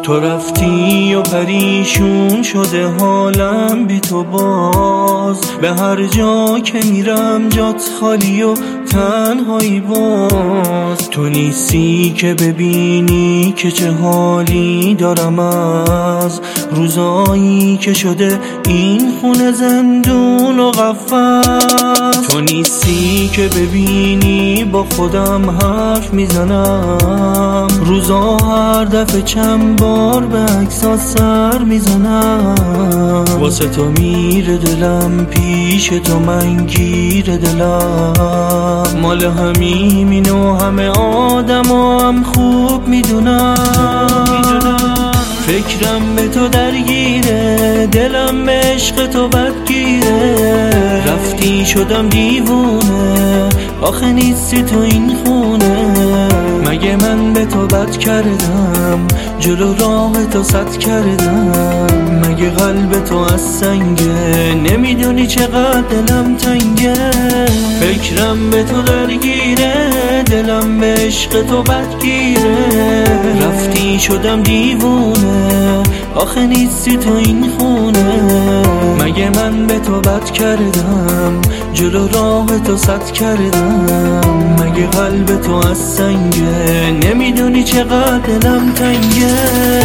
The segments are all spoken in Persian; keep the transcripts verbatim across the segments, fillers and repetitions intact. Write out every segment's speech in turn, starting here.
تو رفتی و پریشون شده حالم بی تو باز، به هر جا که میرم جات خالی و تنهایی باز. تو نیستی که ببینی که چه حالی دارم از روزایی که شده این خونه زندون و قفس. تو نیستی که ببینی با خودم حرف میزنم، روزا هر دفعه چند بار به عکسات سر میزنم. واسه تو میره دلم، پیش تو من گیر دلم، مال همین و همه آدم هم خوب میدونم. فکرم به تو درگیره، دلم به عشق تو بدگیره. رفتی شدم دیوونه، آخه نیستی تو این خونه. مگه من به تو بد کردم، جلو راه تو سد کردم. مگه قلب تو از سنگه، نمیدونی چقدر دلم تنگه. فکرم به تو درگیره، دلم به عشق تو بدگیره. رفتی شدم دیوونه، آخه نیستی تو این خونه. مگه من به تو بد کردم، جلو راه تو سد کردم. مگه قلب تو از سنگه، نمیدونی چقدر دلم تنگه.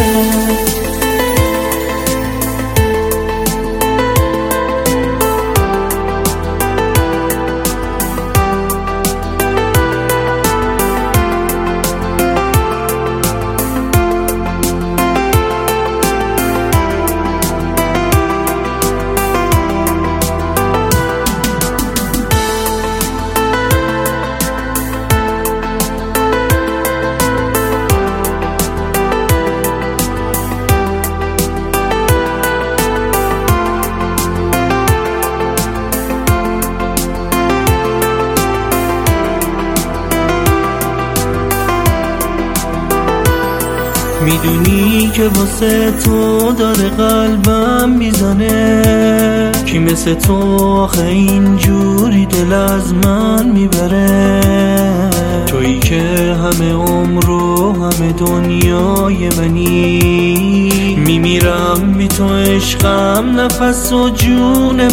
میدونی که واسه تو داره قلبم میزنه، کی مثل تو آخه اینجوری دل از من میبره. تویی که همه عمر و همه دنیای منی، میمیرم بی تو عشقم، نفس و جون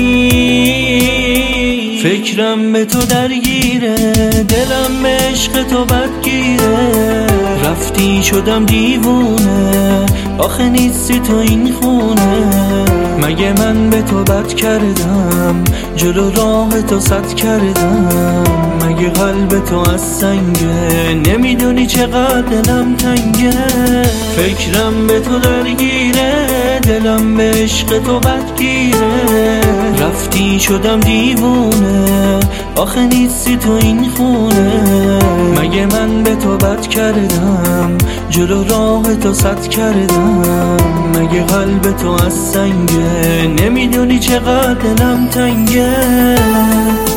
منی. فکرم به تو درگیره، دلم به عشق تو بدگیره. رفتی شدم دیوونه، آخه نیستی تو این خونه. مگه من به تو بد کردم، جلو راه تو سد کردم. مگه قلب تو از سنگه، نمیدونی چقدر دلم تنگه. فکرم به تو درگیره، دلم به عشق تو بدگیره. رفتی شدم دیوونه، آخه نیستی تو این خونه. مگه من به تو بد کردم، جلو راه تو سد کردم. مگه قلب تو از سنگه، نمیدونی چقدر دلم تنگه.